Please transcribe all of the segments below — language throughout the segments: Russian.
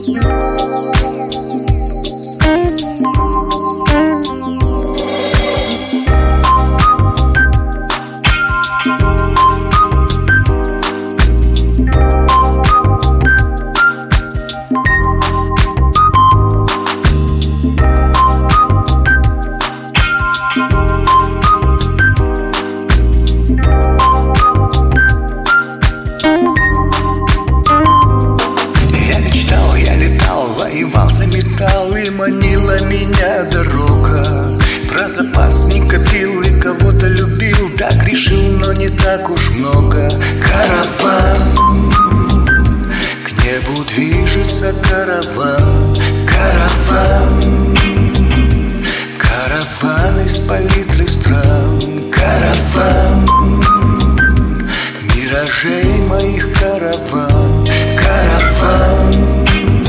И манила меня дорога. Про запас не копил и кого-то любил. Так решил, но не так уж много. Караван, к небу движется караван. Караван, караван из палитры стран. Караван, миражей моих караван. Караван,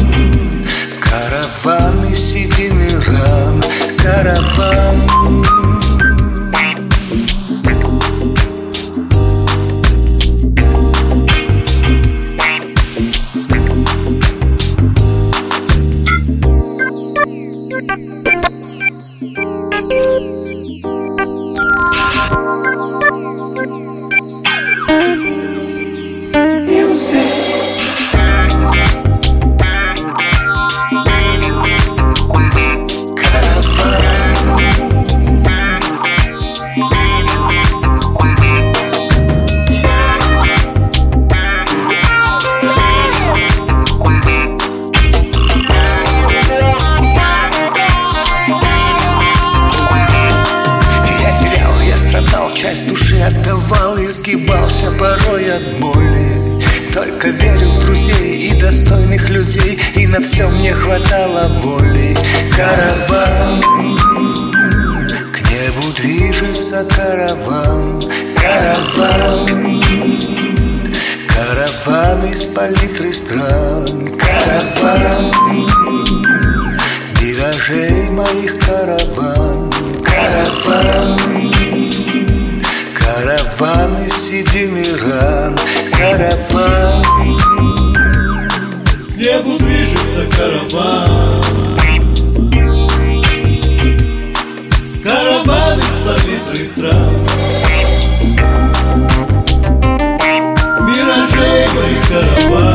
караван из седины ран. Караван, часть души отдавал, изгибался порой от боли. Только верил в друзей и достойных людей, и на все мне хватало воли. Караван, к небу движется караван. Караван, караван из палитры стран. Караван, миражей моих караван. Караван, караван из седины ран. Караван, к небу движется караван. Караван из палитры стран. Миражей моих караван.